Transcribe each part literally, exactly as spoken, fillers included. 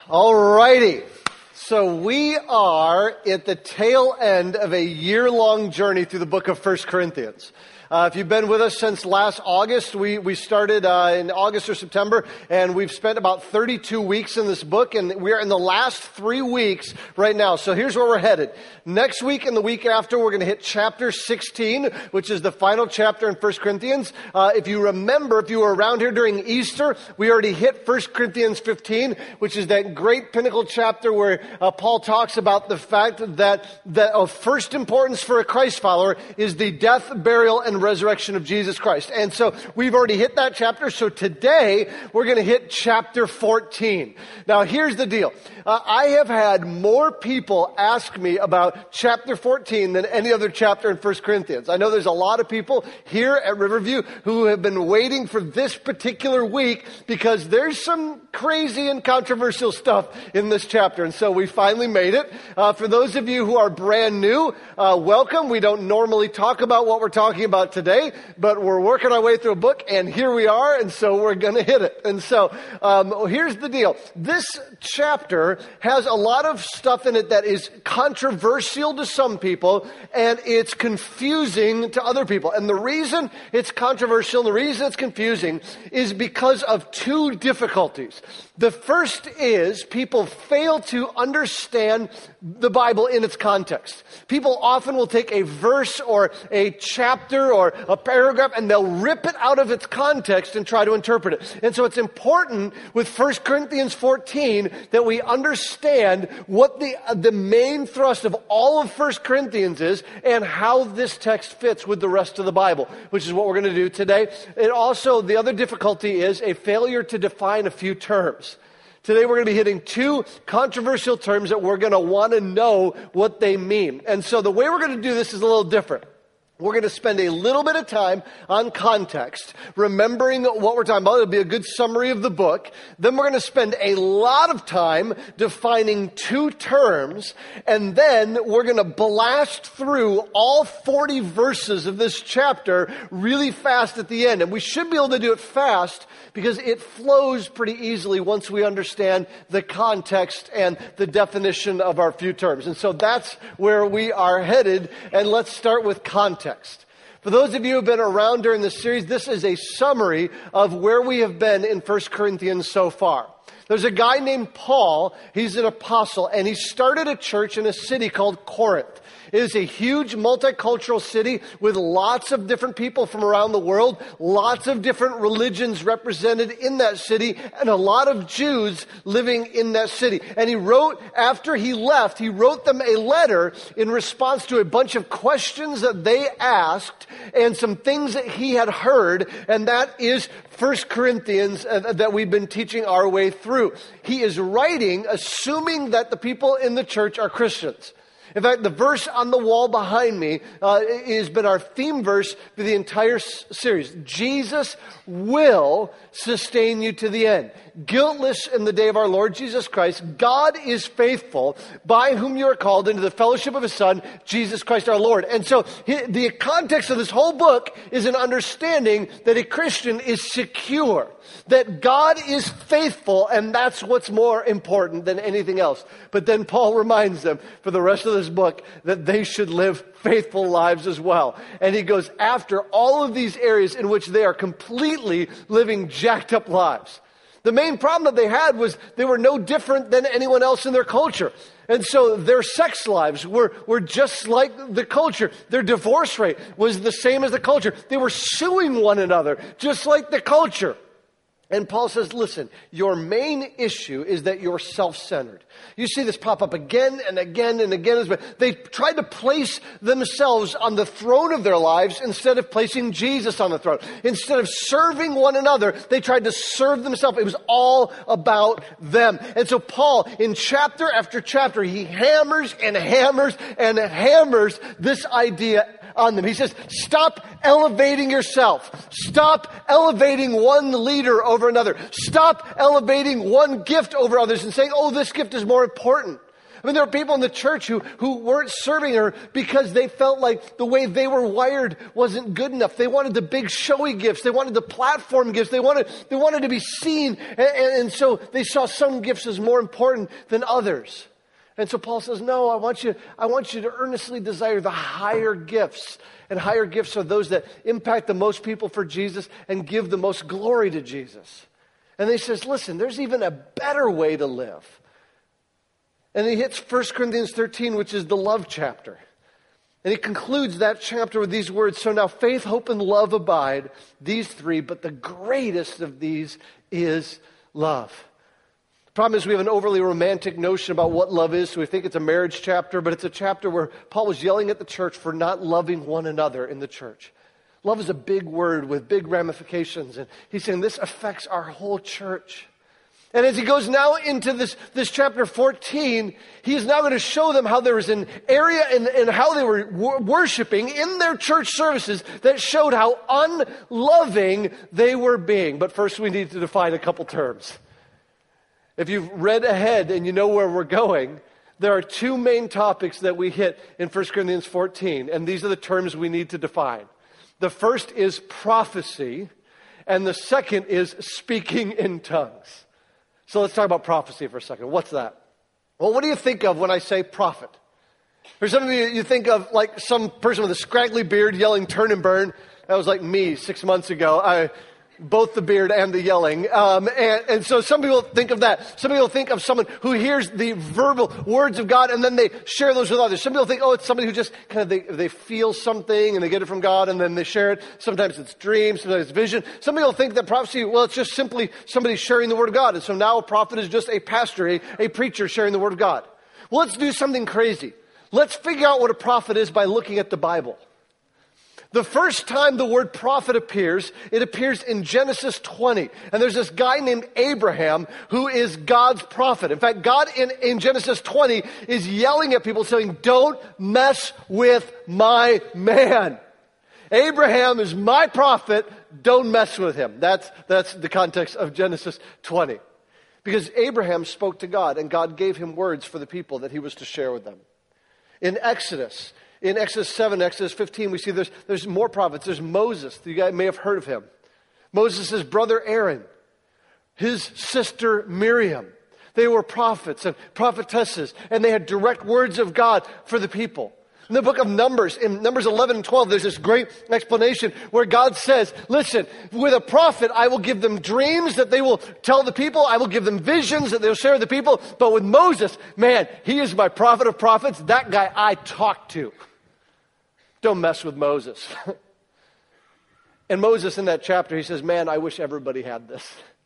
All righty. So we are at the tail end of a year-long journey through the book of First Corinthians. Uh, if you've been with us since last August, we, we started uh, in August or September, and we've spent about thirty-two weeks in this book, and we're in the last three weeks right now. So here's where we're headed. Next week and the week after, we're going to hit chapter sixteen, which is the final chapter in First Corinthians. Uh, if you remember, if you were around here during Easter, we already hit First Corinthians fifteen, which is that great pinnacle chapter where uh, Paul talks about the fact that, that of first importance for a Christ follower is the death, burial, and resurrection of Jesus Christ. And so we've already hit that chapter. So today we're going to hit chapter fourteen. Now here's the deal. Uh, I have had more people ask me about chapter fourteen than any other chapter in First Corinthians. I know there's a lot of people here at Riverview who have been waiting for this particular week because there's some crazy and controversial stuff in this chapter. And so we finally made it. Uh, for those of you who are brand new, uh, welcome. We don't normally talk about what we're talking about today, but we're working our way through a book, and here we are, and so we're going to hit it. And so um, here's the deal. This chapter has a lot of stuff in it that is controversial to some people, and it's confusing to other people. And the reason it's controversial, and the reason it's confusing is because of two difficulties. The first is people fail to understand the Bible in its context. People often will take a verse or a chapter or a paragraph and they'll rip it out of its context and try to interpret it. And so it's important with First Corinthians fourteen that we understand what the, the main thrust of all of First Corinthians is and how this text fits with the rest of the Bible, which is what we're going to do today. And also, the other difficulty is a failure to define a few terms. Today we're going to be hitting two controversial terms that we're going to want to know what they mean. And so the way we're going to do this is a little different. We're going to spend a little bit of time on context, remembering what we're talking about. It'll be a good summary of the book. Then we're going to spend a lot of time defining two terms, and then we're going to blast through all forty verses of this chapter really fast at the end. And we should be able to do it fast because it flows pretty easily once we understand the context and the definition of our few terms. And so that's where we are headed, and let's start with context. For those of you who have been around during this series, this is a summary of where we have been in First Corinthians so far. There's a guy named Paul. He's an apostle, and he started a church in a city called Corinth. It is a huge multicultural city with lots of different people from around the world, lots of different religions represented in that city, and a lot of Jews living in that city. And he wrote, after he left, he wrote them a letter in response to a bunch of questions that they asked and some things that he had heard, and that is First Corinthians uh, that we've been teaching our way through. He is writing assuming that the people in the church are Christians. In fact, the verse on the wall behind me uh, has been our theme verse for the entire s- series. Jesus will sustain you to the end. Guiltless in the day of our Lord Jesus Christ, God is faithful, by whom you are called into the fellowship of His Son, Jesus Christ our Lord. And so he, the context of this whole book is an understanding that a Christian is secure, that God is faithful, and that's what's more important than anything else. But then Paul reminds them for the rest of this book that they should live faithful lives as well. And he goes after all of these areas in which they are completely living jacked up lives. The main problem that they had was they were no different than anyone else in their culture. And so their sex lives were, were just like the culture. Their divorce rate was the same as the culture. They were suing one another just like the culture. And Paul says, listen, your main issue is that you're self-centered. You see this pop up again and again and again. They tried to place themselves on the throne of their lives instead of placing Jesus on the throne. Instead of serving one another, they tried to serve themselves. It was all about them. And so Paul, in chapter after chapter, he hammers and hammers and hammers this idea on them. He says, stop elevating yourself. Stop elevating one leader over another. Stop elevating one gift over others and saying, oh, this gift is more important. I mean, there were people in the church who, who weren't serving her because they felt like the way they were wired wasn't good enough. They wanted the big showy gifts. They wanted the platform gifts. They wanted, they wanted to be seen. And, and, and so they saw some gifts as more important than others. And so Paul says, no, I want you, I want you to earnestly desire the higher gifts. And higher gifts are those that impact the most people for Jesus and give the most glory to Jesus. And he says, listen, there's even a better way to live. And he hits First Corinthians thirteen, which is the love chapter. And he concludes that chapter with these words, so now faith, hope, and love abide, these three, but the greatest of these is love. The problem is we have an overly romantic notion about what love is, so we think it's a marriage chapter, but it's a chapter where Paul was yelling at the church for not loving one another in the church. Love is a big word with big ramifications, and he's saying this affects our whole church. And as he goes now into this, this chapter fourteen, he is now going to show them how there was an area in, in how they were wor- worshiping in their church services that showed how unloving they were being. But first we need to define a couple terms. If you've read ahead and you know where we're going, there are two main topics that we hit in First Corinthians fourteen, and these are the terms we need to define. The first is prophecy, and the second is speaking in tongues. So let's talk about prophecy for a second. What's that? Well, what do you think of when I say prophet? For some of you, you think of like some person with a scraggly beard yelling turn and burn. That was like me six months ago. I, both the beard and the yelling. Um, and, and so some people think of that. Some people think of someone who hears the verbal words of God and then they share those with others. Some people think, oh, it's somebody who just kind of, they, they feel something and they get it from God and then they share it. Sometimes it's dreams, sometimes it's vision. Some people think that prophecy, well, it's just simply somebody sharing the word of God. And so now a prophet is just a pastor, a, a preacher sharing the word of God. Well, let's do something crazy. Let's figure out what a prophet is by looking at the Bible. The first time the word prophet appears, it appears in Genesis twenty. And there's this guy named Abraham who is God's prophet. In fact, God in, in Genesis twenty is yelling at people saying, don't mess with my man. Abraham is my prophet. Don't mess with him. That's, that's the context of Genesis twenty. Because Abraham spoke to God and God gave him words for the people that he was to share with them. In Exodus, In Exodus seven, Exodus fifteen, we see there's, there's more prophets. There's Moses. You guys may have heard of him. Moses' brother Aaron. His sister Miriam. They were prophets and prophetesses. And they had direct words of God for the people. In the book of Numbers, in Numbers eleven and twelve, there's this great explanation where God says, listen, with a prophet, I will give them dreams that they will tell the people. I will give them visions that they'll share with the people. But with Moses, man, he is my prophet of prophets. That guy I talk to. Don't mess with Moses. And Moses in that chapter, he says, man, I wish everybody had this.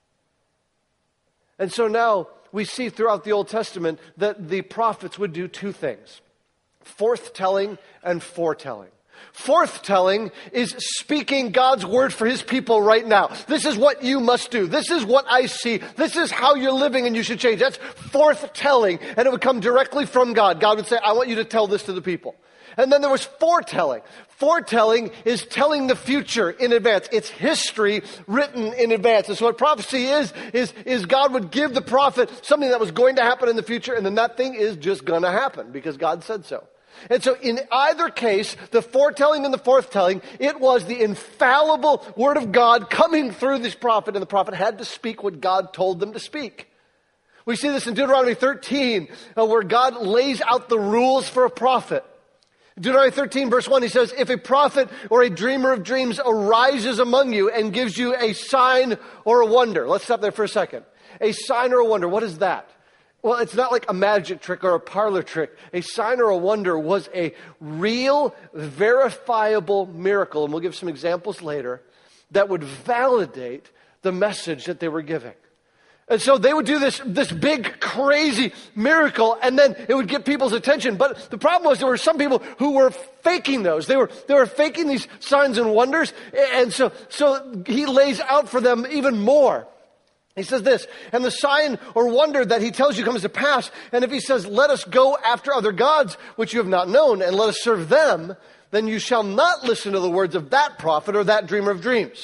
And so now we see throughout the Old Testament that the prophets would do two things. Forthtelling and foretelling. Forthtelling is speaking God's word for his people right now. This is what you must do. This is what I see. This is how you're living and you should change. That's forthtelling. And it would come directly from God. God would say, I want you to tell this to the people. And then there was foretelling. Foretelling is telling the future in advance. It's history written in advance. And so what prophecy is, is, is God would give the prophet something that was going to happen in the future, and then that thing is just going to happen because God said so. And so in either case, the foretelling and the forthtelling, it was the infallible word of God coming through this prophet, and the prophet had to speak what God told them to speak. We see this in Deuteronomy thirteen, uh, where God lays out the rules for a prophet. Deuteronomy thirteen verse one, he says, if a prophet or a dreamer of dreams arises among you and gives you a sign or a wonder. Let's stop there for a second. A sign or a wonder, what is that? Well, it's not like a magic trick or a parlor trick. A sign or a wonder was a real, verifiable miracle, and we'll give some examples later, that would validate the message that they were giving. And so they would do this, this big, crazy miracle, and then it would get people's attention. But the problem was there were some people who were faking those. They were, they were faking these signs and wonders. And so, so he lays out for them even more. He says this, and the sign or wonder that he tells you comes to pass. And if he says, let us go after other gods, which you have not known, and let us serve them, then you shall not listen to the words of that prophet or that dreamer of dreams.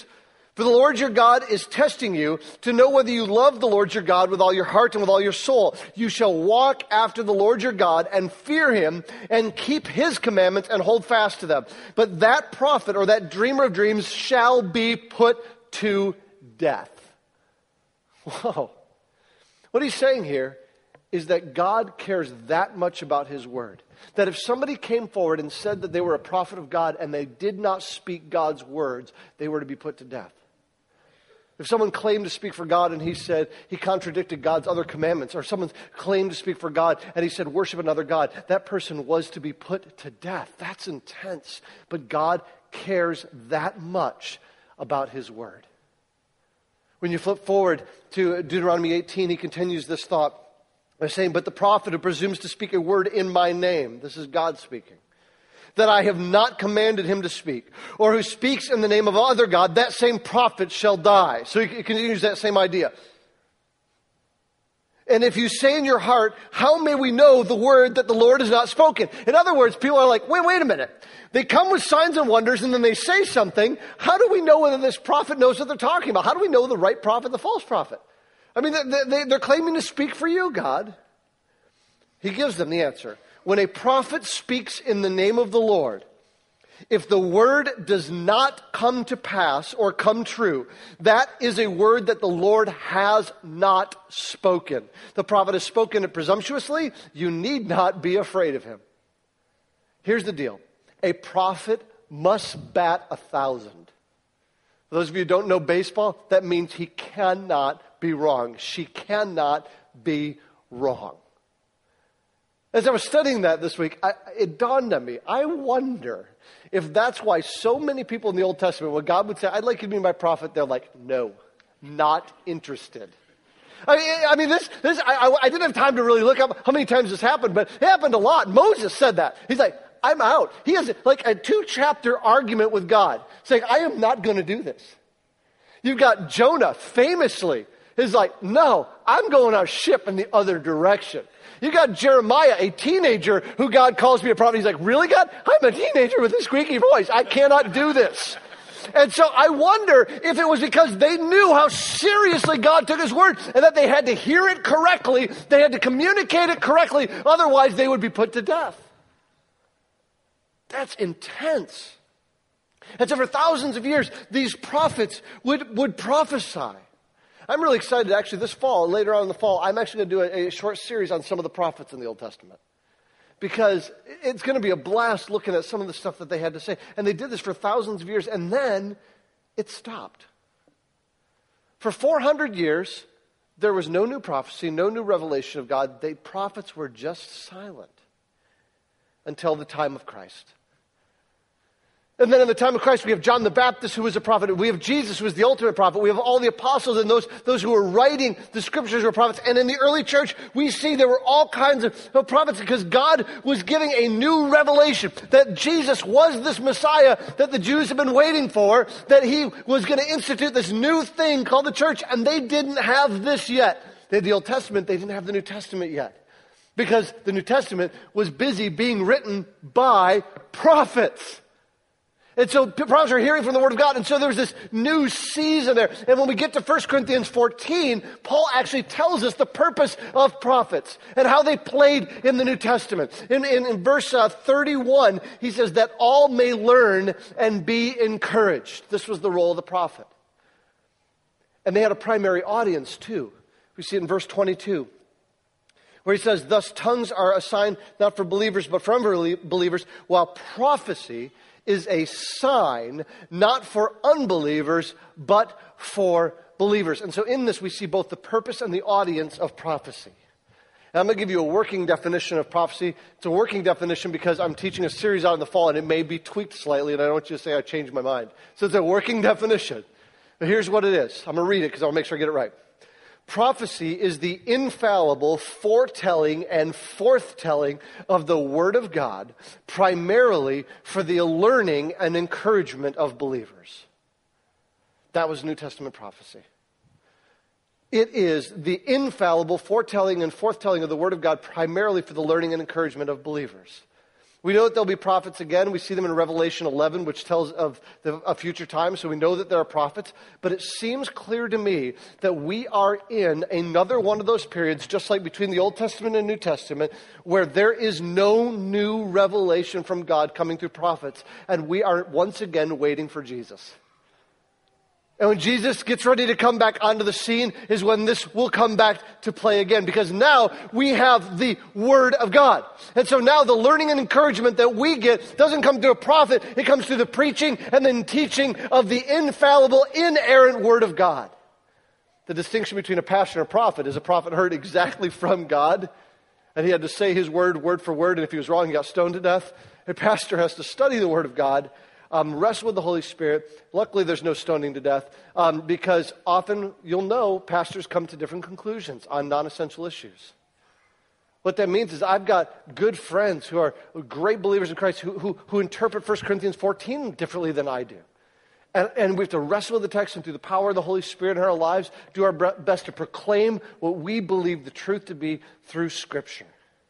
For the Lord your God is testing you to know whether you love the Lord your God with all your heart and with all your soul. You shall walk after the Lord your God and fear him and keep his commandments and hold fast to them. But that prophet or that dreamer of dreams shall be put to death. Whoa. What he's saying here is that God cares that much about his word, that if somebody came forward and said that they were a prophet of God and they did not speak God's words, they were to be put to death. If someone claimed to speak for God and he said he contradicted God's other commandments, or someone claimed to speak for God and he said worship another God, that person was to be put to death. That's intense. But God cares that much about his word. When you flip forward to Deuteronomy eighteen, he continues this thought by saying, but the prophet who presumes to speak a word in my name, this is God speaking, that I have not commanded him to speak, or who speaks in the name of other God, that same prophet shall die. So he continues that same idea. And if you say in your heart, how may we know the word that the Lord has not spoken? In other words, people are like, wait, wait a minute. They come with signs and wonders and then they say something. How do we know whether this prophet knows what they're talking about? How do we know the right prophet, the false prophet? I mean, they, they, they're claiming to speak for you, God. He gives them the answer. When a prophet speaks in the name of the Lord, if the word does not come to pass or come true, that is a word that the Lord has not spoken. The prophet has spoken it presumptuously. You need not be afraid of him. Here's the deal. A prophet must bat a thousand. For those of you who don't know baseball, that means he cannot be wrong. She cannot be wrong. As I was studying that this week, I, it dawned on me, I wonder if that's why so many people in the Old Testament, when God would say, I'd like you to be my prophet, they're like, no, not interested. I mean, I mean this, this I, I didn't have time to really look up how many times this happened, but it happened a lot. Moses said that. He's like, I'm out. He has like a two-chapter argument with God, saying, I am not going to do this. You've got Jonah, famously, is like, no, I'm going our ship in the other direction. You got Jeremiah, a teenager who God calls me a prophet. He's like, really, God? I'm a teenager with a squeaky voice. I cannot do this. And so I wonder if it was because they knew how seriously God took his word and that they had to hear it correctly. They had to communicate it correctly. Otherwise, they would be put to death. That's intense. And so for thousands of years, these prophets would, would prophesy. I'm really excited, actually, this fall, later on in the fall, I'm actually going to do a, a short series on some of the prophets in the Old Testament. Because it's going to be a blast looking at some of the stuff that they had to say. And they did this for thousands of years, and then it stopped. For four hundred years, there was no new prophecy, no new revelation of God. The prophets were just silent until the time of Christ. And then in the time of Christ, we have John the Baptist, who was a prophet. We have Jesus, who was the ultimate prophet. We have all the apostles and those, those who were writing the scriptures were prophets. And in the early church, we see there were all kinds of, of prophets because God was giving a new revelation that Jesus was this Messiah that the Jews have been waiting for, that he was going to institute this new thing called the church. And they didn't have this yet. They had the Old Testament. They didn't have the New Testament yet because the New Testament was busy being written by prophets. And so prophets are hearing from the Word of God. And so there's this new season there. And when we get to First Corinthians fourteen, Paul actually tells us the purpose of prophets and how they played in the New Testament. In, in, in verse uh, thirty-one, he says that all may learn and be encouraged. This was the role of the prophet. And they had a primary audience too. We see it in verse twenty-two. Where he says, thus tongues are a sign not for believers but for unbelievers, while prophecy is a sign not for unbelievers, but for believers. And so in this, we see both the purpose and the audience of prophecy. And I'm going to give you a working definition of prophecy. It's a working definition because I'm teaching a series out in the fall, and it may be tweaked slightly, and I don't want you to say I changed my mind. So it's a working definition. But here's what it is. I'm going to read it because I'll make sure I get it right. Prophecy is the infallible foretelling and forthtelling of the Word of God, primarily for the learning and encouragement of believers. That was New Testament prophecy. It is the infallible foretelling and forthtelling of the Word of God, primarily for the learning and encouragement of believers. We know that there'll be prophets again. We see them in Revelation eleven, which tells of the, a future time, so we know that there are prophets. But it seems clear to me that we are in another one of those periods, just like between the Old Testament and New Testament, where there is no new revelation from God coming through prophets, and we are once again waiting for Jesus. And when Jesus gets ready to come back onto the scene is when this will come back to play again. Because now we have the Word of God. And so now the learning and encouragement that we get doesn't come through a prophet. It comes through the preaching and then teaching of the infallible, inerrant Word of God. The distinction between a pastor and a prophet is a prophet heard exactly from God. And he had to say his word, word for word. And if he was wrong, he got stoned to death. A pastor has to study the Word of God. Um, wrestle with the Holy Spirit. Luckily, there's no stoning to death um, because often, you'll know, pastors come to different conclusions on non-essential issues. What that means is I've got good friends who are great believers in Christ who, who, who interpret First Corinthians fourteen differently than I do. And, and we have to wrestle with the text and through the power of the Holy Spirit in our lives, do our best to proclaim what we believe the truth to be through Scripture.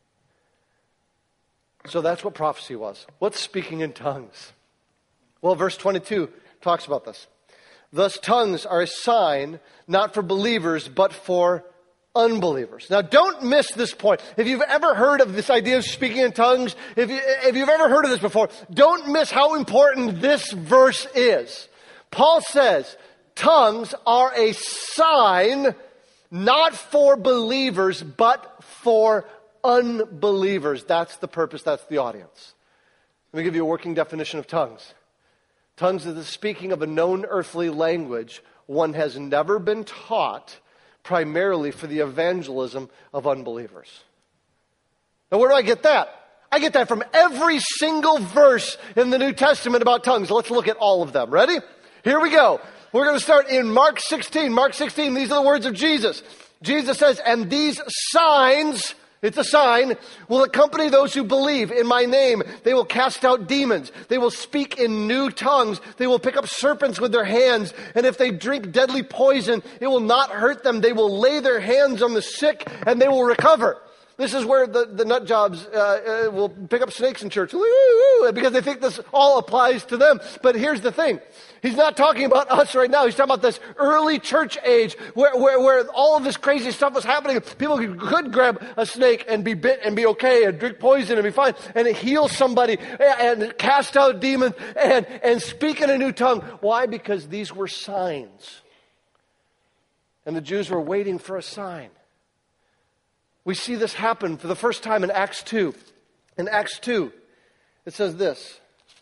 So that's what prophecy was. What's speaking in tongues? Well, verse twenty-two talks about this. Thus, tongues are a sign not for believers, but for unbelievers. Now, don't miss this point. If you've ever heard of this idea of speaking in tongues, if, you, if you've ever heard of this before, don't miss how important this verse is. Paul says, tongues are a sign not for believers, but for unbelievers. That's the purpose. That's the audience. Let me give you a working definition of tongues. Tongues is the speaking of a known earthly language one has never been taught, primarily for the evangelism of unbelievers. Now, where do I get that? I get that from every single verse in the New Testament about tongues. Let's look at all of them. Ready? Here we go. We're going to start in Mark sixteen. Mark sixteen, these are the words of Jesus. Jesus says, and these signs... It's a sign, will accompany those who believe in my name. They will cast out demons. They will speak in new tongues. They will pick up serpents with their hands. And if they drink deadly poison, it will not hurt them. They will lay their hands on the sick and they will recover. This is where the, the nut jobs uh, uh, will pick up snakes in church because they think this all applies to them. But here's the thing. He's not talking about us right now. He's talking about this early church age where, where, where all of this crazy stuff was happening. People could grab a snake and be bit and be okay and drink poison and be fine and heal somebody and, and cast out demons and, and speak in a new tongue. Why? Because these were signs. And the Jews were waiting for a sign. We see this happen for the first time in Acts two. In Acts two, it says this.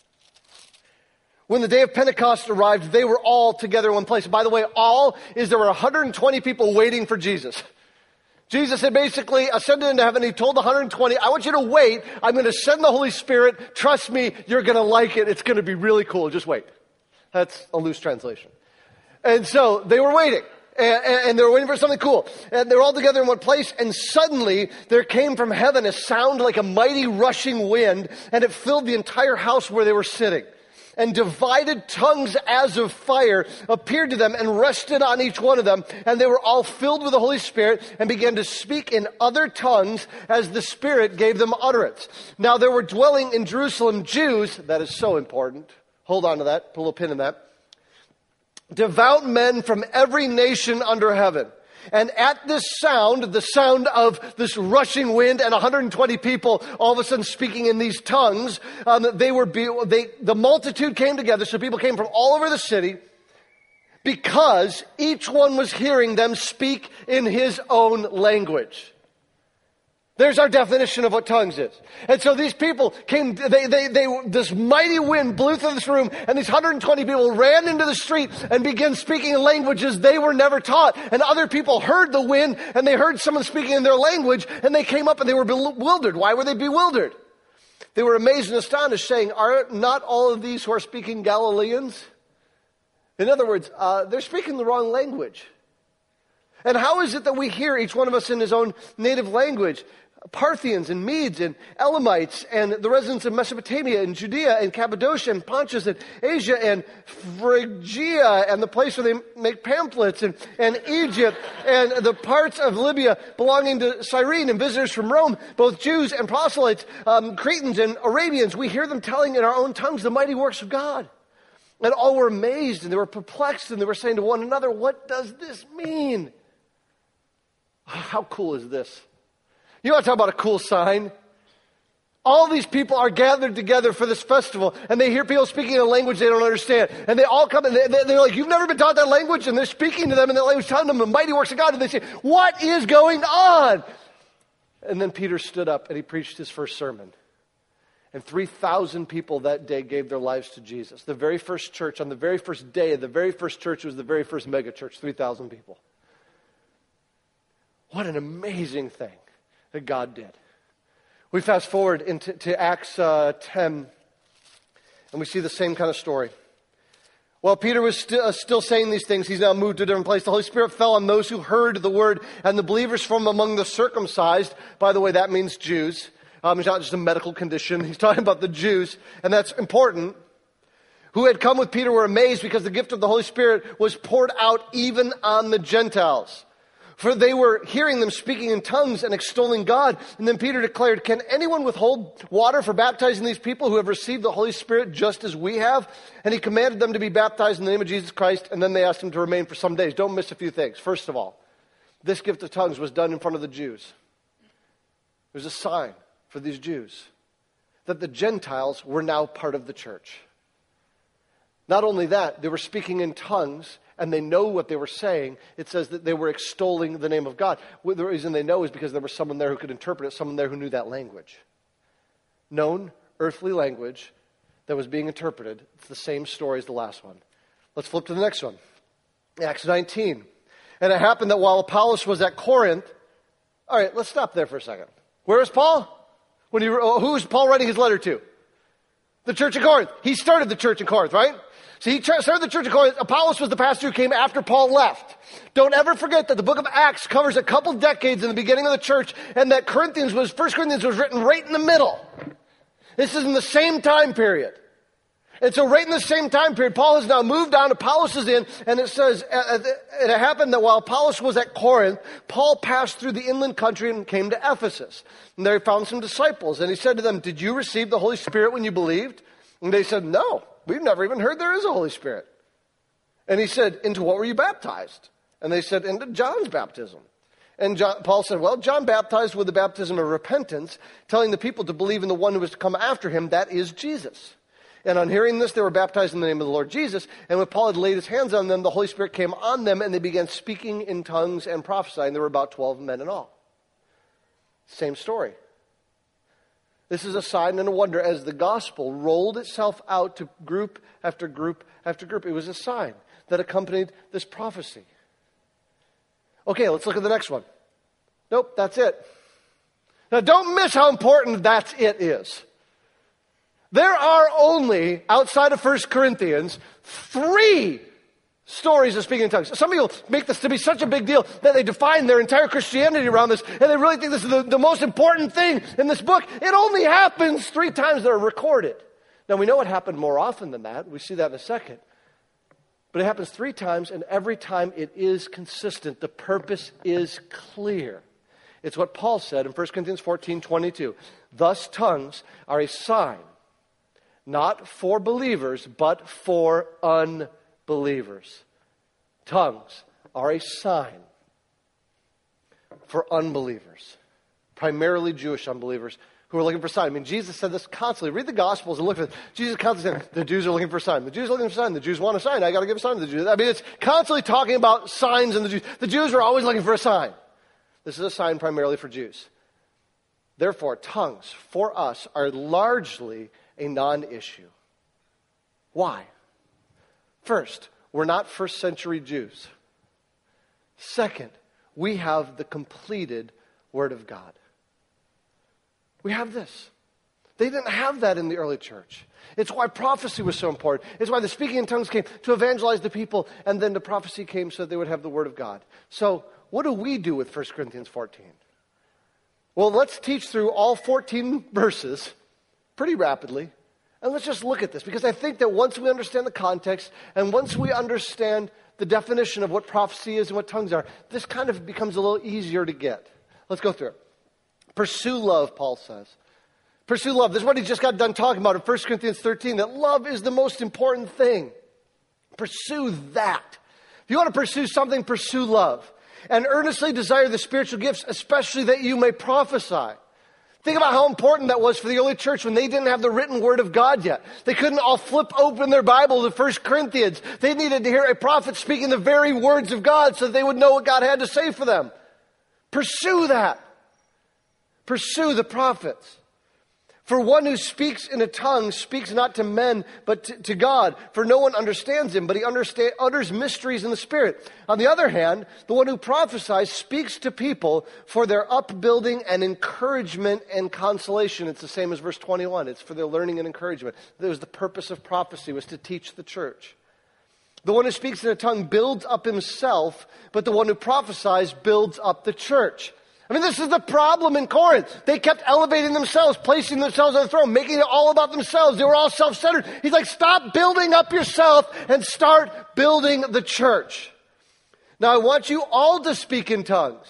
When the day of Pentecost arrived, they were all together in one place. By the way, all is there were one hundred twenty people waiting for Jesus. Jesus had basically ascended into heaven. He told the one hundred twenty, I want you to wait. I'm going to send the Holy Spirit. Trust me, you're going to like it. It's going to be really cool. Just wait. That's a loose translation. And so they were waiting. And, and they were waiting for something cool. And they were all together in one place. And suddenly there came from heaven a sound like a mighty rushing wind. And it filled the entire house where they were sitting. And divided tongues as of fire appeared to them and rested on each one of them. And they were all filled with the Holy Spirit and began to speak in other tongues as the Spirit gave them utterance. Now there were dwelling in Jerusalem Jews. That is so important. Hold on to that. Put a little pin in that. Devout men from every nation under heaven. And at this sound, the sound of this rushing wind and one hundred twenty people all of a sudden speaking in these tongues, um, they were be, they, the multitude came together. So people came from all over the city because each one was hearing them speak in his own language. There's our definition of what tongues is. And so these people came, they, they, they, this mighty wind blew through this room and these one hundred twenty people ran into the street and began speaking in languages they were never taught. And other people heard the wind and they heard someone speaking in their language and they came up and they were bewildered. Why were they bewildered? They were amazed and astonished, saying, are not all of these who are speaking Galileans? In other words, uh, they're speaking the wrong language. And how is it that we hear each one of us in his own native language? Parthians and Medes and Elamites and the residents of Mesopotamia and Judea and Cappadocia and Pontus and Asia and Phrygia and the place where they make pamphlets and, and Egypt and the parts of Libya belonging to Cyrene and visitors from Rome, both Jews and proselytes, um, Cretans and Arabians. We hear them telling in our own tongues the mighty works of God. And all were amazed and they were perplexed and they were saying to one another, what does this mean? How cool is this? You want to talk about a cool sign? All these people are gathered together for this festival, and they hear people speaking in a language they don't understand. And they all come, and they, they're like, you've never been taught that language? And they're speaking to them in that language, telling them the mighty works of God. And they say, what is going on? And then Peter stood up, and he preached his first sermon. And three thousand people that day gave their lives to Jesus. The very first church, on the very first day of the very first church, was the very first mega church, three thousand people. What an amazing thing that God did. We fast forward into to Acts uh, ten, and we see the same kind of story. While Peter was st- uh, still saying these things, he's now moved to a different place. The Holy Spirit fell on those who heard the word, and the believers from among the circumcised. By the way, that means Jews. Um, it's not just a medical condition. He's talking about the Jews, and that's important. Who had come with Peter were amazed because the gift of the Holy Spirit was poured out even on the Gentiles. For they were hearing them speaking in tongues and extolling God. And then Peter declared, can anyone withhold water for baptizing these people who have received the Holy Spirit just as we have? And he commanded them to be baptized in the name of Jesus Christ. And then they asked him to remain for some days. Don't miss a few things. First of all, this gift of tongues was done in front of the Jews. It was a sign for these Jews that the Gentiles were now part of the church. Not only that, they were speaking in tongues, and they know what they were saying. It says that they were extolling the name of God. Well, the reason they know is because there was someone there who could interpret it, someone there who knew that language. Known earthly language that was being interpreted. It's the same story as the last one. Let's flip to the next one. Acts nineteen. And it happened that while Apollos was at Corinth, all right, let's stop there for a second. Where is Paul? When he, who is Paul writing his letter to? The church of Corinth. He started the church in Corinth, right? So he started the church of Corinth. Apollos was the pastor who came after Paul left. Don't ever forget that the book of Acts covers a couple decades in the beginning of the church, and that Corinthians was, First Corinthians was written right in the middle. This is in the same time period. And so right in the same time period, Paul has now moved on, Apollos is in, and it says, and it happened that while Apollos was at Corinth, Paul passed through the inland country and came to Ephesus. And there he found some disciples, and he said to them, did you receive the Holy Spirit when you believed? And they said, no, we've never even heard there is a Holy Spirit. And he said, into what were you baptized? And they said, into John's baptism. And John, Paul said, well, John baptized with the baptism of repentance, telling the people to believe in the one who was to come after him, that is Jesus. And on hearing this, they were baptized in the name of the Lord Jesus. And when Paul had laid his hands on them, the Holy Spirit came on them, and they began speaking in tongues and prophesying. There were about twelve men in all. Same story. This is a sign and a wonder as the gospel rolled itself out to group after group after group. It was a sign that accompanied this prophecy. Okay, let's look at the next one. Nope, that's it. Now don't miss how important that's it is. There are only, outside of First Corinthians, three stories of speaking in tongues. Some people make this to be such a big deal that they define their entire Christianity around this, and they really think this is the, the most important thing in this book. It only happens three times that are recorded. Now, we know it happened more often than that. We see that in a second. But it happens three times, and every time it is consistent. The purpose is clear. It's what Paul said in First Corinthians fourteen twenty-two. Thus, tongues are a sign, not for believers, but for unbelievers. Tongues are a sign for unbelievers, primarily Jewish unbelievers who are looking for a sign. I mean, Jesus said this constantly. Read the Gospels and look at it. Jesus constantly said, the Jews are looking for a sign. The Jews are looking for a sign. The Jews want a sign. I got to give a sign to the Jews. I mean, it's constantly talking about signs in the Jews. The Jews are always looking for a sign. This is a sign primarily for Jews. Therefore, tongues for us are largely a non-issue. Why? First, we're not first century Jews. Second, we have the completed Word of God. We have this. They didn't have that in the early church. It's why prophecy was so important. It's why the speaking in tongues came to evangelize the people, and then the prophecy came so they would have the Word of God. So, what do we do with First Corinthians fourteen? Well, let's teach through all fourteen verses pretty rapidly. And let's just look at this, because I think that once we understand the context and once we understand the definition of what prophecy is and what tongues are, this kind of becomes a little easier to get. Let's go through it. Pursue love, Paul says. Pursue love. This is what he just got done talking about in First Corinthians thirteen, that love is the most important thing. Pursue that. If you want to pursue something, pursue love. And earnestly desire the spiritual gifts, especially that you may prophesy. Think about how important that was for the early church when they didn't have the written word of God yet. They couldn't all flip open their Bible to First Corinthians. They needed to hear a prophet speaking the very words of God so that they would know what God had to say for them. Pursue that. Pursue the prophets. For one who speaks in a tongue speaks not to men, but to, to God. For no one understands him, but he understand, utters mysteries in the Spirit. On the other hand, the one who prophesies speaks to people for their upbuilding and encouragement and consolation. It's the same as verse twenty-one. It's for their learning and encouragement. That was the purpose of prophecy, was to teach the church. The one who speaks in a tongue builds up himself, but the one who prophesies builds up the church. I mean, this is the problem in Corinth. They kept elevating themselves, placing themselves on the throne, making it all about themselves. They were all self-centered. He's like, stop building up yourself and start building the church. Now, I want you all to speak in tongues.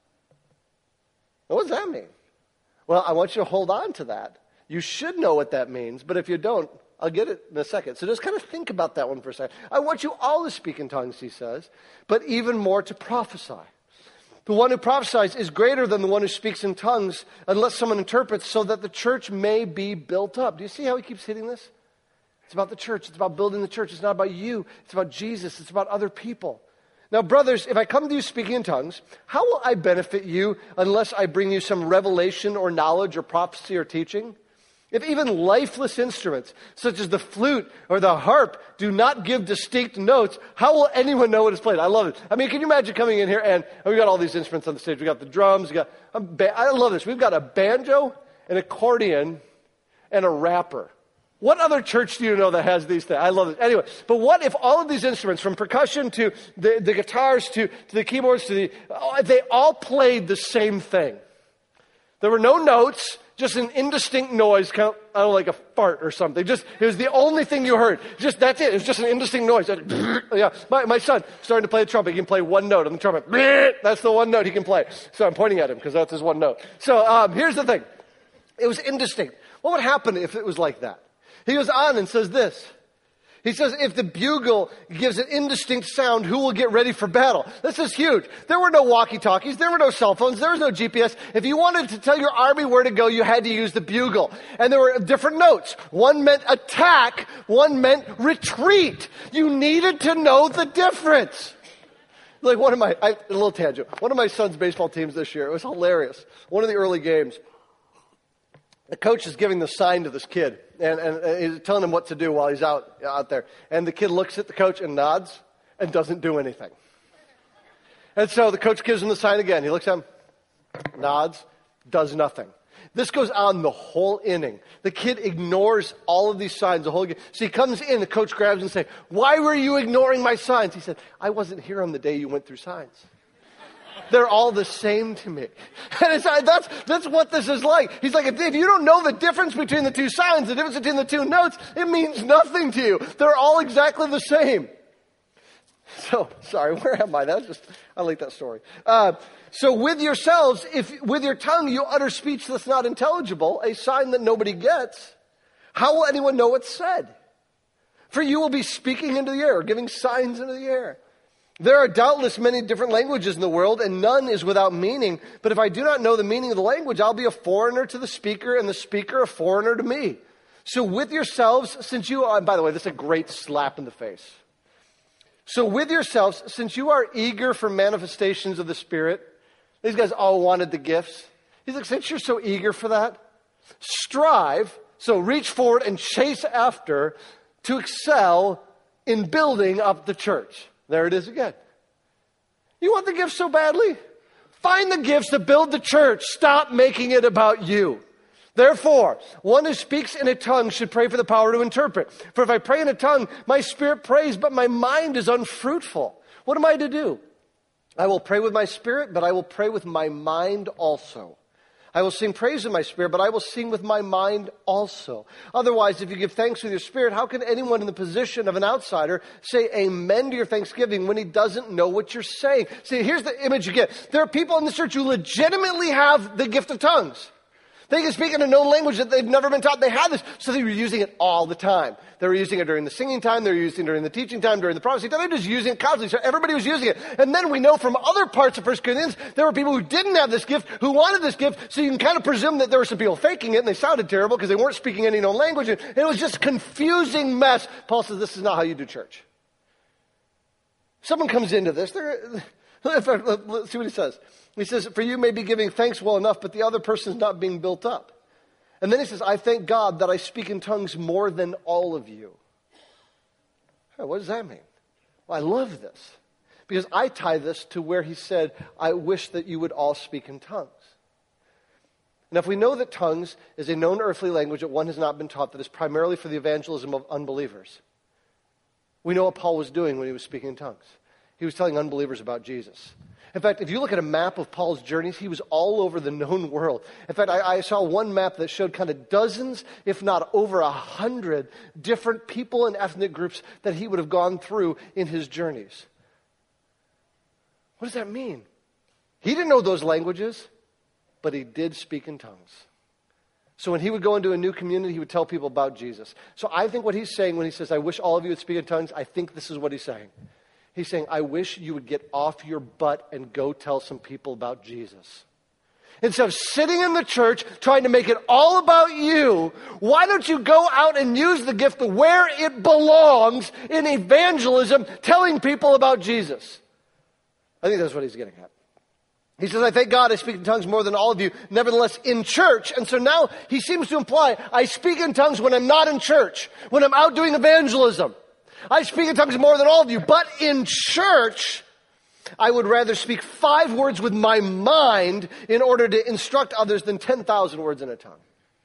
What does that mean? Well, I want you to hold on to that. You should know what that means, but if you don't, I'll get it in a second. So just kind of think about that one for a second. I want you all to speak in tongues, he says, but even more to prophesy. The one who prophesies is greater than the one who speaks in tongues unless someone interprets, so that the church may be built up. Do you see how he keeps hitting this? It's about the church. It's about building the church. It's not about you. It's about Jesus. It's about other people. Now, brothers, if I come to you speaking in tongues, how will I benefit you unless I bring you some revelation or knowledge or prophecy or teaching? If even lifeless instruments, such as the flute or the harp, do not give distinct notes, how will anyone know what is played? I love it. I mean, can you imagine coming in here and we've got all these instruments on the stage. We've got the drums. We got. A ba- I love this. We've got a banjo, an accordion, and a rapper. What other church do you know that has these things? I love it. Anyway, but what if all of these instruments, from percussion to the, the guitars to, to the keyboards to the, oh, they all played the same thing? There were no notes, just an indistinct noise, kind of, I don't know, like a fart or something. Just, it was the only thing you heard. Just, that's it. It was just an indistinct noise. Yeah, my, my son starting to play the trumpet. He can play one note on the trumpet. That's the one note he can play. So I'm pointing at him because that's his one note. So um, here's the thing. It was indistinct. What would happen if it was like that? He goes on and says this. He says, if the bugle gives an indistinct sound, who will get ready for battle? This is huge. There were no walkie-talkies. There were no cell phones. There was no G P S. If you wanted to tell your army where to go, you had to use the bugle. And there were different notes. One meant attack. One meant retreat. You needed to know the difference. Like one of my, I, a little tangent. One of my son's baseball teams this year, it was hilarious. One of the early games, the coach is giving the sign to this kid, and, and he's telling him what to do while he's out, out there. And the kid looks at the coach and nods and doesn't do anything. And so the coach gives him the sign again. He looks at him, nods, does nothing. This goes on the whole inning. The kid ignores all of these signs the whole game. So he comes in, the coach grabs him and says, why were you ignoring my signs? He said, I wasn't here on the day you went through signs. They're all the same to me. And it's, that's, that's what this is like. He's like, if, if you don't know the difference between the two signs, the difference between the two notes, it means nothing to you. They're all exactly the same. So, sorry, where am I? That's just, I like that story. Uh, so with yourselves, if with your tongue you utter speech that's not intelligible, a sign that nobody gets, how will anyone know what's said? For you will be speaking into the air, giving signs into the air. There are doubtless many different languages in the world, and none is without meaning. But if I do not know the meaning of the language, I'll be a foreigner to the speaker, and the speaker a foreigner to me. So with yourselves, since you are, and by the way, this is a great slap in the face. So with yourselves, since you are eager for manifestations of the Spirit, these guys all wanted the gifts. He's like, since you're so eager for that, strive, so reach forward and chase after to excel in building up the church. There it is again. You want the gifts so badly? Find the gifts to build the church. Stop making it about you. Therefore, one who speaks in a tongue should pray for the power to interpret. For if I pray in a tongue, my spirit prays, but my mind is unfruitful. What am I to do? I will pray with my spirit, but I will pray with my mind also. I will sing praise in my spirit, but I will sing with my mind also. Otherwise, if you give thanks with your spirit, how can anyone in the position of an outsider say amen to your thanksgiving when he doesn't know what you're saying? See, here's the image you get. There are people in this church who legitimately have the gift of tongues. They can speak in a known language that they've never been taught. They had this, so they were using it all the time. They were using it during the singing time. They were using it during the teaching time, during the prophecy time. They were just using it constantly. So everybody was using it. And then we know from other parts of First Corinthians, there were people who didn't have this gift, who wanted this gift. So you can kind of presume that there were some people faking it, and they sounded terrible because they weren't speaking any known language. And it was just a confusing mess. Paul says, this is not how you do church. Someone comes into this. Let's see what he says. He says, for you may be giving thanks well enough, but the other person is not being built up. And then he says, I thank God that I speak in tongues more than all of you. Hey, what does that mean? Well, I love this because I tie this to where he said, I wish that you would all speak in tongues. Now, if we know that tongues is a known earthly language that one has not been taught, that is primarily for the evangelism of unbelievers, we know what Paul was doing when he was speaking in tongues. He was telling unbelievers about Jesus. In fact, if you look at a map of Paul's journeys, he was all over the known world. In fact, I, I saw one map that showed kind of dozens, if not over a hundred, different people and ethnic groups that he would have gone through in his journeys. What does that mean? He didn't know those languages, but he did speak in tongues. So when he would go into a new community, he would tell people about Jesus. So I think what he's saying when he says, I wish all of you would speak in tongues, I think this is what he's saying. He's saying, I wish you would get off your butt and go tell some people about Jesus. Instead of sitting in the church trying to make it all about you, why don't you go out and use the gift where it belongs in evangelism, telling people about Jesus? I think that's what he's getting at. He says, I thank God I speak in tongues more than all of you, nevertheless in church. And so now he seems to imply, I speak in tongues when I'm not in church, when I'm out doing evangelism. I speak in tongues more than all of you, but in church, I would rather speak five words with my mind in order to instruct others than ten thousand words in a tongue.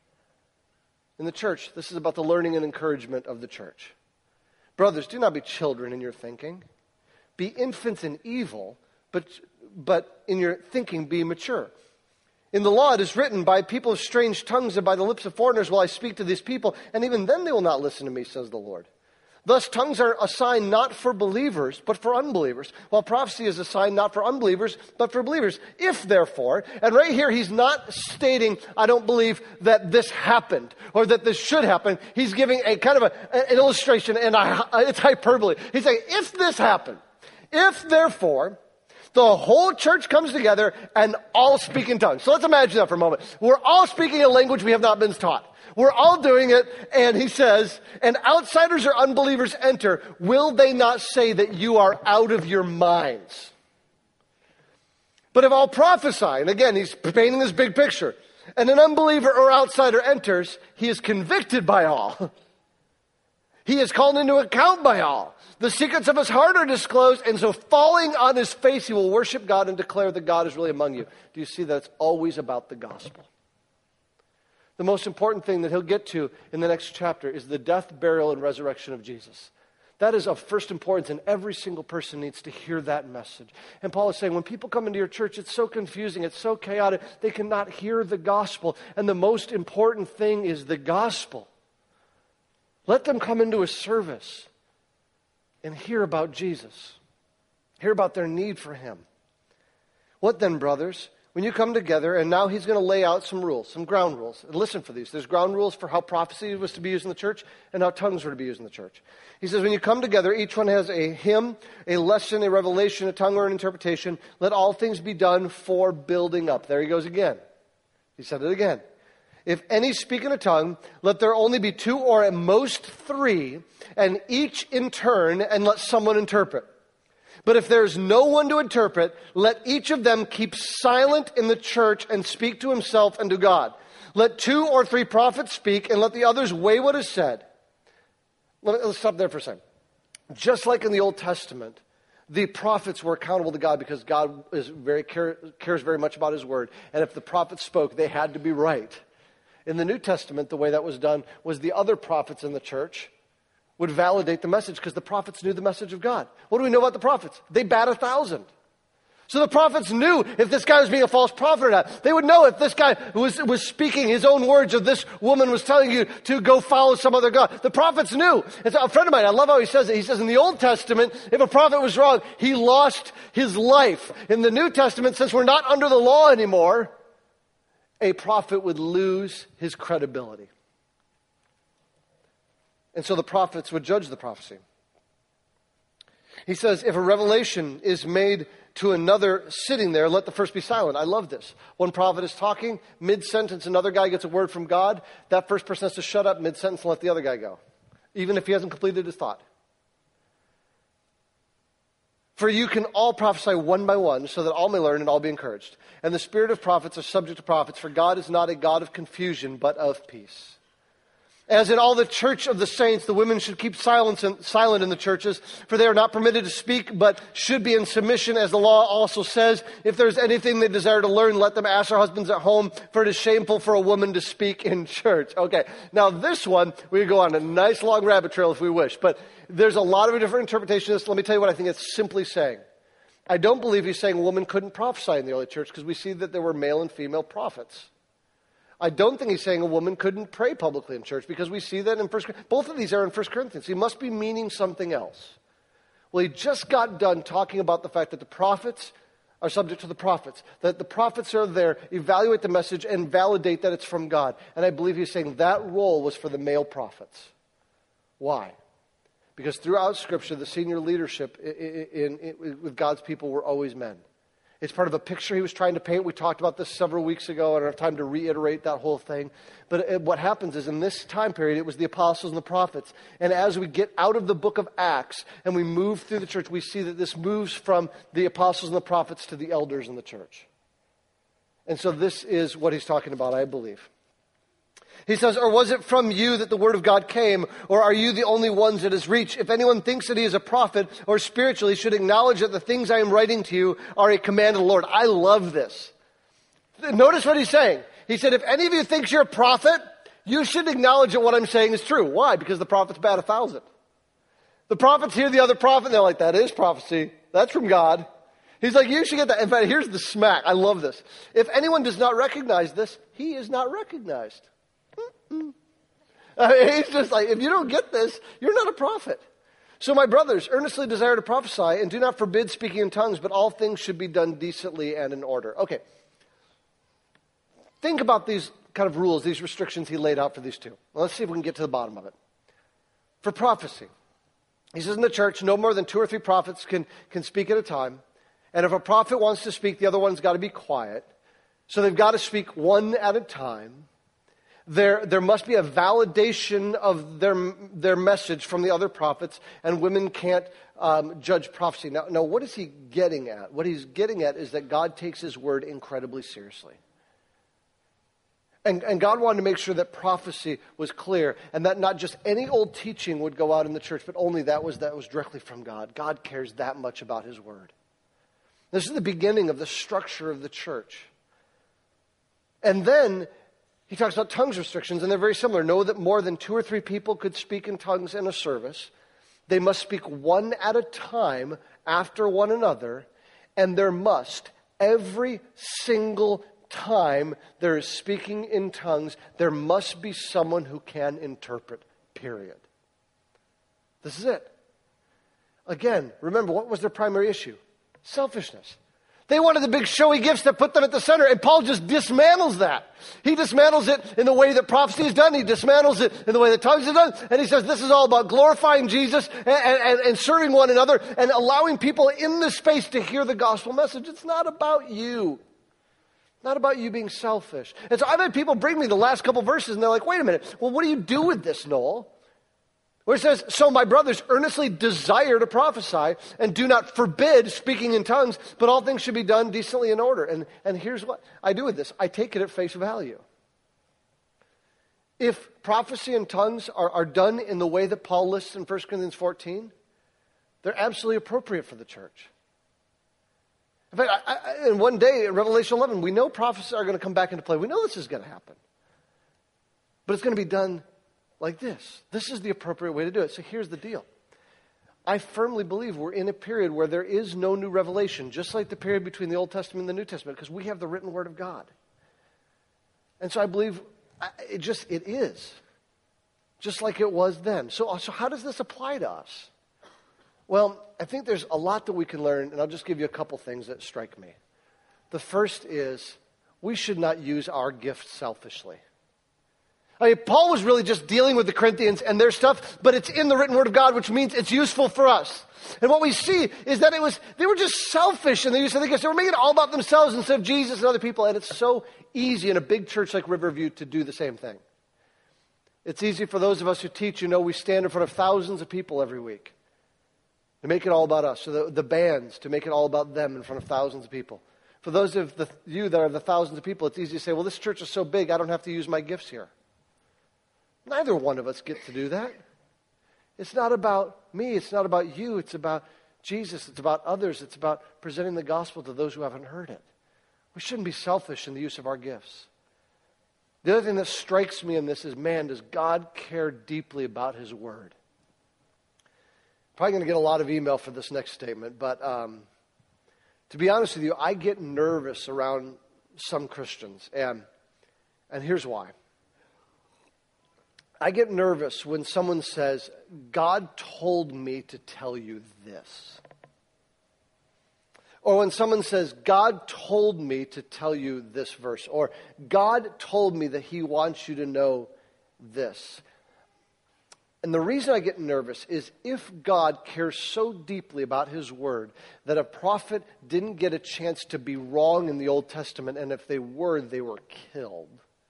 In the church, this is about the learning and encouragement of the church. Brothers, do not be children in your thinking. Be infants in evil, but, but in your thinking be mature. In the law it is written, by people of strange tongues and by the lips of foreigners will I speak to these people, and even then they will not listen to me, says the Lord. Thus, tongues are a sign not for believers, but for unbelievers, while prophecy is a sign not for unbelievers, but for believers. If, therefore, and right here he's not stating, I don't believe that this happened, or that this should happen. He's giving a kind of a, an illustration, and I, it's hyperbole. He's saying, if this happened, if, therefore, the whole church comes together and all speak in tongues. So let's imagine that for a moment. We're all speaking a language we have not been taught. We're all doing it, and he says, and outsiders or unbelievers enter, will they not say that you are out of your minds? But if I'll prophesy, and again, he's painting this big picture, and an unbeliever or outsider enters, he is convicted by all. He is called into account by all. The secrets of his heart are disclosed, and so falling on his face, he will worship God and declare that God is really among you. Do you see that it's always about the gospel? The most important thing that he'll get to in the next chapter is the death, burial, and resurrection of Jesus. That is of first importance, and every single person needs to hear that message. And Paul is saying, when people come into your church, it's so confusing, it's so chaotic, they cannot hear the gospel. And the most important thing is the gospel. Let them come into a service and hear about Jesus. Hear about their need for him. What then, brothers? When you come together, and now he's going to lay out some rules, some ground rules. And listen for these. There's ground rules for how prophecy was to be used in the church and how tongues were to be used in the church. He says, when you come together, each one has a hymn, a lesson, a revelation, a tongue, or an interpretation. Let all things be done for building up. There he goes again. He said it again. If any speak in a tongue, let there only be two or at most three, and each in turn, and let someone interpret. But if there's no one to interpret, let each of them keep silent in the church and speak to himself and to God. Let two or three prophets speak, and let the others weigh what is said. Let's stop there for a second. Just like in the Old Testament, the prophets were accountable to God because God is very care, cares very much about his word. And if the prophets spoke, they had to be right. In the New Testament, the way that was done was the other prophets in the church would validate the message because the prophets knew the message of God. What do we know about the prophets? They bat a thousand. So the prophets knew if this guy was being a false prophet or not. They would know if this guy was, was speaking his own words or this woman was telling you to go follow some other God. The prophets knew. It's a friend of mine, I love how he says it. He says in the Old Testament, if a prophet was wrong, he lost his life. In the New Testament, since we're not under the law anymore, a prophet would lose his credibility. And so the prophets would judge the prophecy. He says, if a revelation is made to another sitting there, let the first be silent. I love this. One prophet is talking, mid-sentence, another guy gets a word from God. That first person has to shut up mid-sentence and let the other guy go, even if he hasn't completed his thought. For you can all prophesy one by one, so that all may learn and all be encouraged. And the spirit of prophets are subject to prophets, for God is not a God of confusion, but of peace. As in all the church of the saints, the women should keep silence in, silent in the churches, for they are not permitted to speak, but should be in submission, as the law also says. If there's anything they desire to learn, let them ask their husbands at home, for it is shameful for a woman to speak in church. Okay, now this one, we could go on a nice long rabbit trail if we wish, but there's a lot of different interpretations of this. Let me tell you what I think it's simply saying. I don't believe he's saying a woman couldn't prophesy in the early church, because we see that there were male and female prophets. I don't think he's saying a woman couldn't pray publicly in church, because we see that in First Corinthians. Both of these are in First Corinthians. He must be meaning something else. Well, he just got done talking about the fact that the prophets are subject to the prophets, that the prophets are there, evaluate the message, and validate that it's from God. And I believe he's saying that role was for the male prophets. Why? Because throughout Scripture, the senior leadership in, in, in, with God's people were always men. It's part of a picture he was trying to paint. We talked about this several weeks ago. I don't have time to reiterate that whole thing. But it, what happens is in this time period, it was the apostles and the prophets. And as we get out of the book of Acts and we move through the church, we see that this moves from the apostles and the prophets to the elders in the church. And so this is what he's talking about, I believe. He says, or was it from you that the word of God came, or are you the only ones it has reached? If anyone thinks that he is a prophet or spiritual, he should acknowledge that the things I am writing to you are a command of the Lord. I love this. Notice what he's saying. He said, if any of you thinks you're a prophet, you should acknowledge that what I'm saying is true. Why? Because the prophets bat a thousand. The prophets hear the other prophet, and they're like, that is prophecy. That's from God. He's like, you should get that. In fact, here's the smack. I love this. If anyone does not recognize this, he is not recognized. I mean, he's just like, if you don't get this, you're not a prophet. So my brothers, earnestly desire to prophesy and do not forbid speaking in tongues, but all things should be done decently and in order. Okay. Think about these kind of rules, these restrictions he laid out for these two. Well, let's see if we can get to the bottom of it. For prophecy, he says in the church, no more than two or three prophets can, can speak at a time. And if a prophet wants to speak, the other one's got to be quiet. So they've got to speak one at a time. There, there must be a validation of their, their message from the other prophets, and women can't um, judge prophecy. Now, now, what is he getting at? What he's getting at is that God takes his word incredibly seriously. And, and God wanted to make sure that prophecy was clear, and that not just any old teaching would go out in the church, but only that was, that was directly from God. God cares that much about his word. This is the beginning of the structure of the church. And then he talks about tongues restrictions, and they're very similar. Know that more than two or three people could speak in tongues in a service. They must speak one at a time after one another, and there must, every single time there is speaking in tongues, there must be someone who can interpret, period. This is it. Again, remember, what was their primary issue? Selfishness. They wanted the big showy gifts that put them at the center, and Paul just dismantles that. He dismantles it in the way that prophecy is done. He dismantles it in the way that tongues is done. And he says this is all about glorifying Jesus and, and, and serving one another and allowing people in this space to hear the gospel message. It's not about you. Not about you being selfish. And so I've had people bring me the last couple verses, and they're like, wait a minute, well, what do you do with this, Noel? Where it says, so my brothers earnestly desire to prophesy and do not forbid speaking in tongues, but all things should be done decently in order. And, and here's what I do with this. I take it at face value. If prophecy and tongues are, are done in the way that Paul lists in First Corinthians fourteen, they're absolutely appropriate for the church. In fact, I, I, and one day in Revelation eleven, we know prophecies are going to come back into play. We know this is going to happen. But it's going to be done like this. This is the appropriate way to do it. So here's the deal. I firmly believe we're in a period where there is no new revelation, just like the period between the Old Testament and the New Testament, because we have the written word of God. And so I believe it just, it is, just like it was then. So, so how does this apply to us? Well, I think there's a lot that we can learn, and I'll just give you a couple things that strike me. The first is, we should not use our gifts selfishly. I mean, Paul was really just dealing with the Corinthians and their stuff, but it's in the written word of God, which means it's useful for us. And what we see is that it was, they were just selfish in the use of the gifts. They were making it all about themselves instead of Jesus and other people. And it's so easy in a big church like Riverview to do the same thing. It's easy for those of us who teach, you know, we stand in front of thousands of people every week to make it all about us. So the, the bands, to make it all about them in front of thousands of people. For those of the, you that are the thousands of people, it's easy to say, well, this church is so big, I don't have to use my gifts here. Neither one of us get to do that. It's not about me. It's not about you. It's about Jesus. It's about others. It's about presenting the gospel to those who haven't heard it. We shouldn't be selfish in the use of our gifts. The other thing that strikes me in this is, man, does God care deeply about his word? Probably going to get a lot of email for this next statement, but um, to be honest with you, I get nervous around some Christians, and and here's why. I get nervous when someone says, God told me to tell you this. Or when someone says, God told me to tell you this verse. Or God told me that he wants you to know this. And the reason I get nervous is if God cares so deeply about his word that a prophet didn't get a chance to be wrong in the Old Testament, and if they were, they were killed.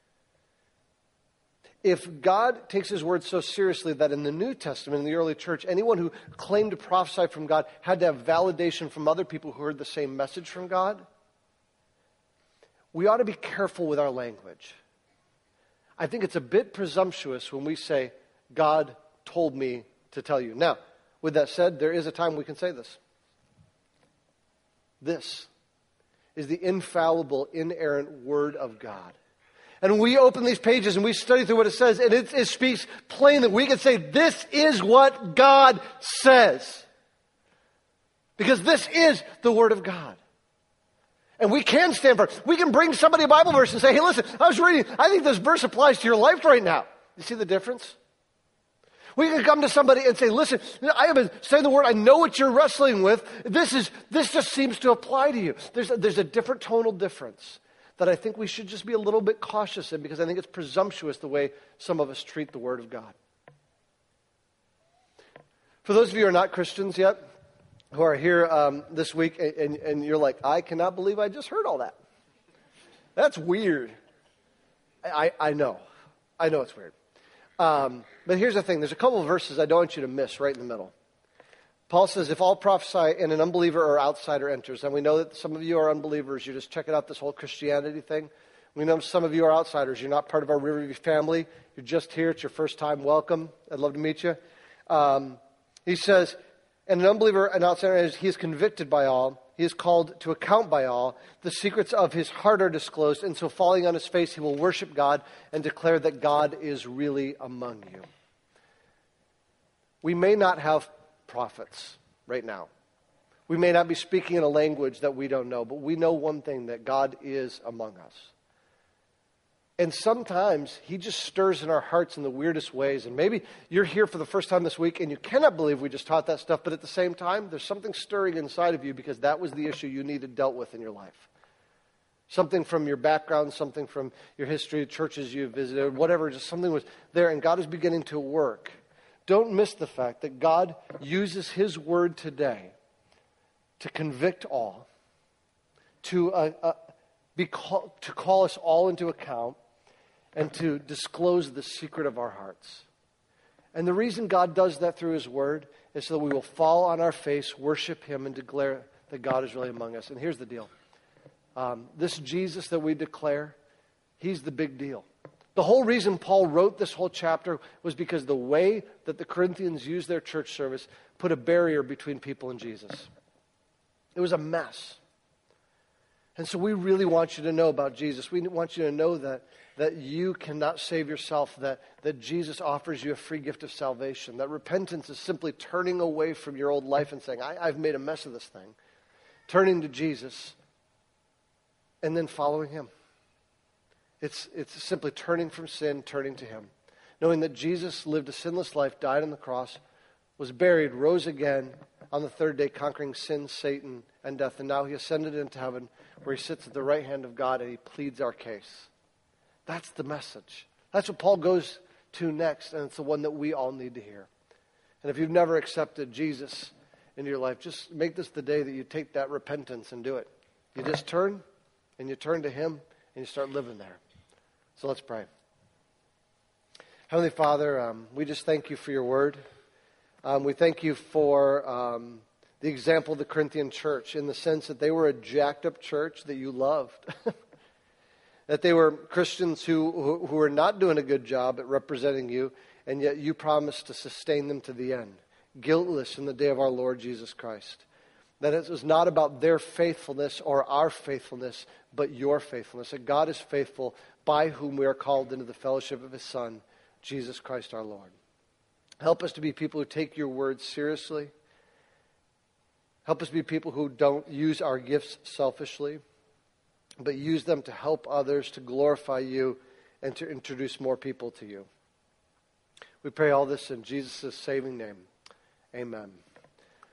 If God takes his word so seriously that in the New Testament, in the early church, anyone who claimed to prophesy from God had to have validation from other people who heard the same message from God, we ought to be careful with our language. I think it's a bit presumptuous when we say, God told me to tell you. Now, with that said, there is a time we can say this. This is the infallible, inerrant word of God. And we open these pages and we study through what it says, and it, it speaks plainly. We can say, this is what God says. Because this is the Word of God. And we can stand for it. We can bring somebody a Bible verse and say, hey, listen, I was reading, I think this verse applies to your life right now. You see the difference? We can come to somebody and say, listen, I have been saying the word, I know what you're wrestling with. This is, this just seems to apply to you. There's a, there's a different tonal difference that I think we should just be a little bit cautious in, because I think it's presumptuous the way some of us treat the Word of God. For those of you who are not Christians yet, who are here um, this week, and, and you're like, I cannot believe I just heard all that. That's weird. I, I know. I know it's weird. Um, but here's the thing. There's a couple of verses I don't want you to miss right in the middle. Paul says, if all prophesy and an unbeliever or outsider enters, and we know that some of you are unbelievers, you're just checking out this whole Christianity thing. We know some of you are outsiders. You're not part of our Riverview family. You're just here. It's your first time. Welcome. I'd love to meet you. Um, he says, and an unbeliever, an outsider, he is convicted by all. He is called to account by all. The secrets of his heart are disclosed, and so falling on his face, he will worship God and declare that God is really among you. We may not have prophets right now. We may not be speaking in a language that we don't know, but we know one thing, that God is among us. And sometimes he just stirs in our hearts in the weirdest ways. And maybe you're here for the first time this week and you cannot believe we just taught that stuff, but at the same time, there's something stirring inside of you because that was the issue you needed dealt with in your life. Something from your background, something from your history, churches you've visited, whatever, just something was there, and God is beginning to work. Don't miss the fact that God uses his word today to convict all, to uh, uh, be call, to call us all into account, and to disclose the secret of our hearts. And the reason God does that through his word is so that we will fall on our face, worship him, and declare that God is really among us. And here's the deal. Um, this Jesus that we declare, he's the big deal. The whole reason Paul wrote this whole chapter was because the way that the Corinthians used their church service put a barrier between people and Jesus. It was a mess. And so we really want you to know about Jesus. We want you to know that that you cannot save yourself, that, that Jesus offers you a free gift of salvation, that repentance is simply turning away from your old life and saying, I, I've made a mess of this thing, turning to Jesus, and then following him. It's, it's simply turning from sin, turning to him, knowing that Jesus lived a sinless life, died on the cross, was buried, rose again on the third day, conquering sin, Satan, and death, and now he ascended into heaven where he sits at the right hand of God and he pleads our case. That's the message. That's what Paul goes to next, and it's the one that we all need to hear. And if you've never accepted Jesus into your life, just make this the day that you take that repentance and do it. You just turn, and you turn to him, and you start living there. So let's pray. Heavenly Father, um, we just thank you for your word. Um, we thank you for um, the example of the Corinthian church in the sense that they were a jacked up church that you loved. That they were Christians who, who, who were not doing a good job at representing you, and yet you promised to sustain them to the end, guiltless in the day of our Lord Jesus Christ. That it was not about their faithfulness or our faithfulness, but your faithfulness. That God is faithful, by whom we are called into the fellowship of his Son, Jesus Christ our Lord. Help us to be people who take your words seriously. Help us be people who don't use our gifts selfishly, but use them to help others, to glorify you, and to introduce more people to you. We pray all this in Jesus' saving name. Amen.